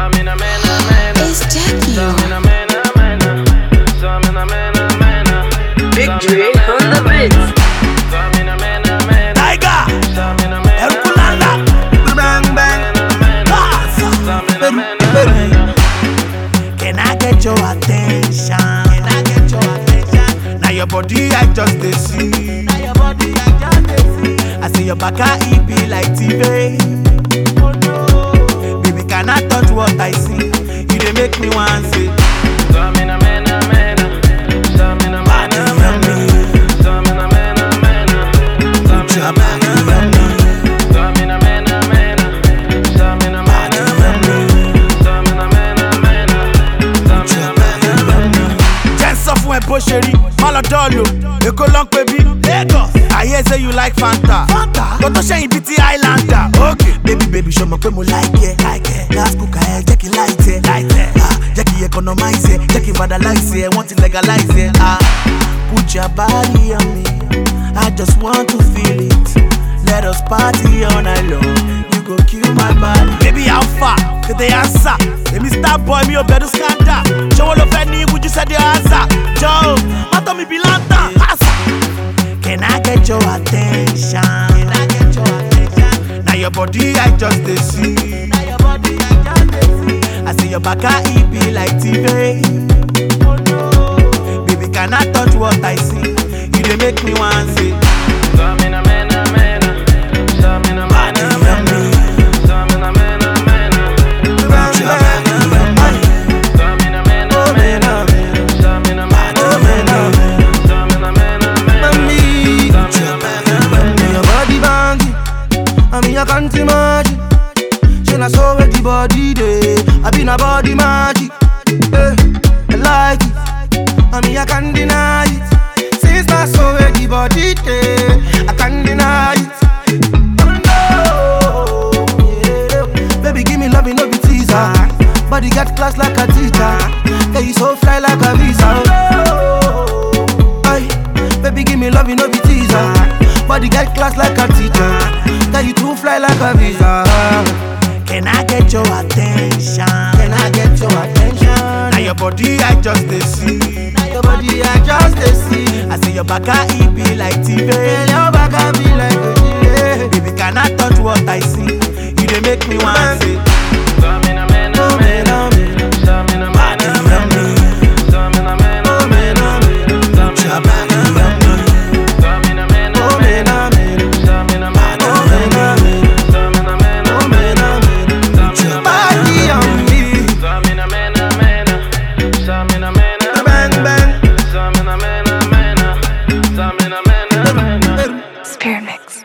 It's Jackie. Big Dre on the beat. Tiger, Herculana, bang bang. Can I get your attention? Now your body I just dey see. I see your back it be like TV. Baby, can I touch what I see? You dey make me want say. Bosheri, Malodolo, Eko long baby, Lagos. I hear say you like Fanta. Don't to share BT Islander. Okay, baby, show me mo like it. Gas cooker, Jackie light it. Jackie economize it, Jackie vandalize it, want to legalize it. Put your body on me, I just want to feel it. Let us party all night long. You go kill my body. Baby, how far? Did they answer? Let me start boy, me a better scandal. Joe all of any, would you say the answer? Joe, what me be lanta? Can I get your attention? Now your body I just dey see. I see your back it be like TV. Baby, can I touch what I see? You dey make me want say. I can't imagine. She na so with the body day. I been a body magic. I like it. I can't deny it. Since I saw with the body day, I can't deny it. Oh no, yeah. Baby, give me love, no be teaser. Body got class like a teacher. Yeah, you so fly like a visa. Oh, aye. Baby, give me love, no be teaser. Body got class like a teacher. That you too fly like a visa. Can I get your attention? Can I get your attention? Now your body I just dey see. Now your body I just dey see. I see your back it be like TV. Yeah, your back I be like a TV. Baby, can I touch what I see? You dey make me want say. Spirit Mix.